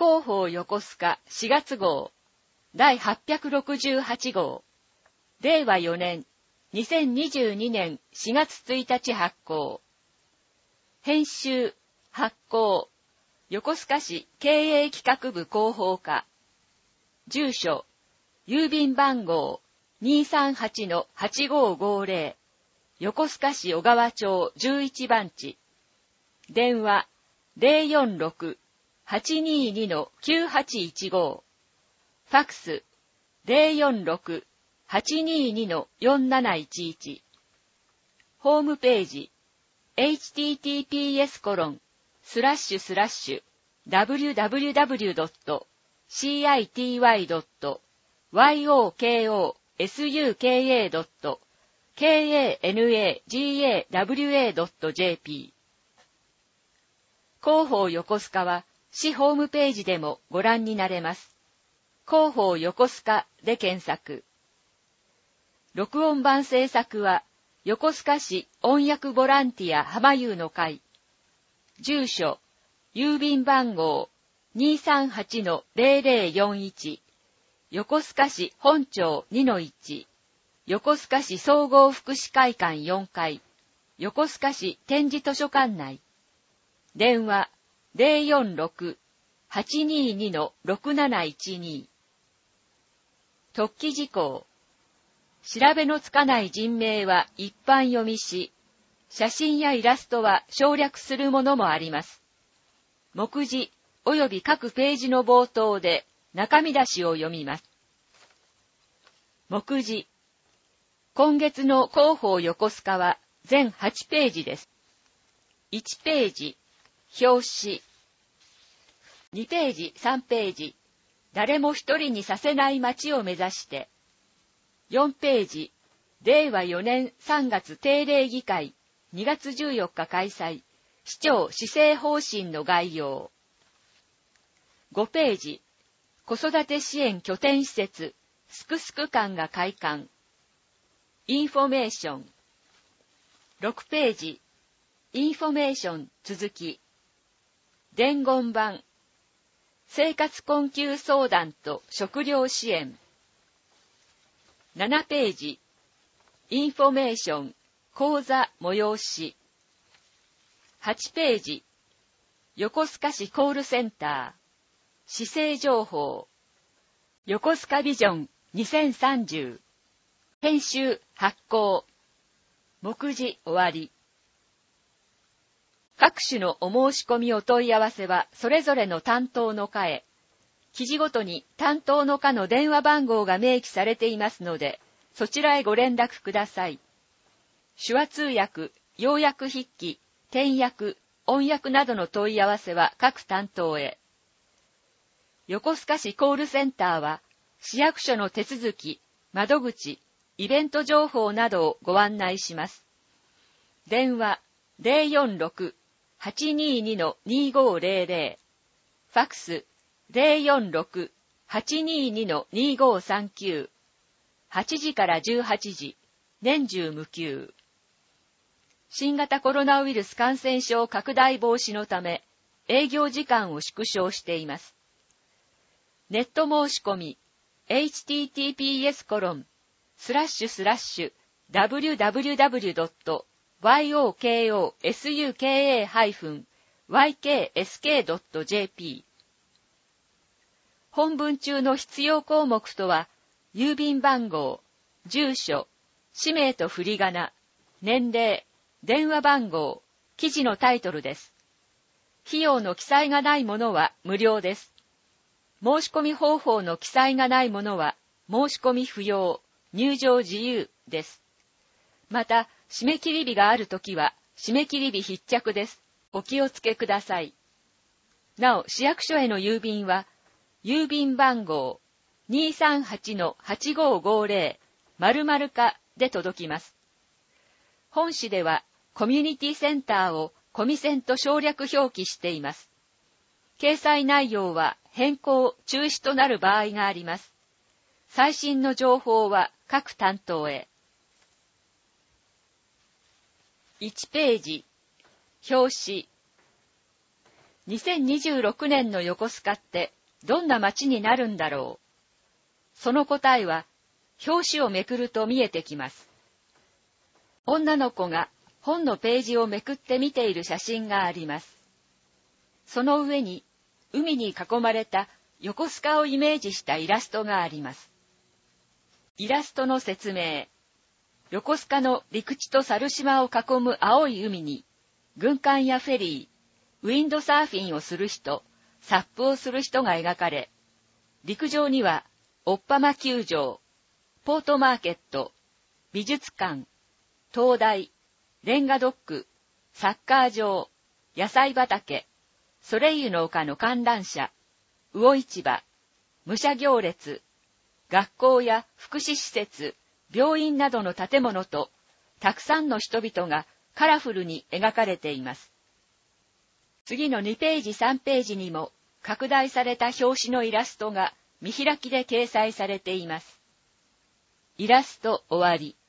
広報横須賀4月号第868号令和4年2022年4月1日発行。編集発行横須賀市経営企画部広報課。住所郵便番号 238-8550 横須賀市小川町11番地。電話 046-822-9815。ファクス 046-822-4711。ホームページ https://www.city.yokosuka.kanagawa.jp。 広報横須賀は市ホームページでもご覧になれます。広報横須賀で検索。録音版制作は横須賀市音訳ボランティア浜優の会。住所郵便番号 238-0041 横須賀市本町 2-1 横須賀市総合福祉会館4階横須賀市展示図書館内。電話 046-822-6712。特記事項。調べのつかない人名は一般読みし、写真やイラストは省略するものもあります。目次及び各ページの冒頭で中身出しを読みます。目次。今月の広報横須賀は全8ページです。1ページ、表紙。2ページ、3ページ、誰も一人にさせない街を目指して。4ページ、令和4年3月定例議会、2月14日開催、市長施政方針の概要。5ページ、子育て支援拠点施設、すくすく館が開館。インフォメーション。6ページ、インフォメーション続き。伝言板。生活困窮相談と食料支援。7ページ、インフォメーション、講座催し。8ページ、横須賀市コールセンター、市政情報。横須賀ビジョン2030。編集発行。目次終わり。各種のお申し込みお問い合わせはそれぞれの担当の課へ。記事ごとに担当の課の電話番号が明記されていますので、そちらへご連絡ください。手話通訳、要約筆記、転訳、音訳などの問い合わせは各担当へ。横須賀市コールセンターは、市役所の手続き、窓口、イベント情報などをご案内します。電話 046-822-2500。ファクス 046-822-2539。8時から18時、年中無休。新型コロナウイルス感染症拡大防止のため、営業時間を縮小しています。ネット申し込み、https://www.yokosuka-yk.jp。本文中の必要項目とは、郵便番号、住所、氏名と振り仮名、年齢、電話番号、記事のタイトルです。費用の記載がないものは無料です。申し込み方法の記載がないものは申し込み不要、入場自由です。また、締め切り日があるときは締め切り日必着です。お気をつけください。なお、市役所への郵便は、郵便番号 238-8550 〇〇課で届きます。本市ではコミュニティセンターをコミセンと省略表記しています。掲載内容は変更・中止となる場合があります。最新の情報は各担当へ。1ページ、表紙。 2026年の横須賀ってどんな街になるんだろう。その答えは表紙をめくると見えてきます。女の子が本のページをめくって見ている写真があります。その上に海に囲まれた横須賀をイメージしたイラストがあります。イラストの説明。横須賀の陸地と猿島を囲む青い海に、軍艦やフェリー、ウィンドサーフィンをする人、サップをする人が描かれ、陸上には、オッパマ球場、ポートマーケット、美術館、灯台、レンガドック、サッカー場、野菜畑、ソレイユの丘の観覧車、魚市場、武者行列、学校や福祉施設、病院などの建物と、たくさんの人々がカラフルに描かれています。次の2ページ3ページにも拡大された表紙のイラストが見開きで掲載されています。イラスト終わり。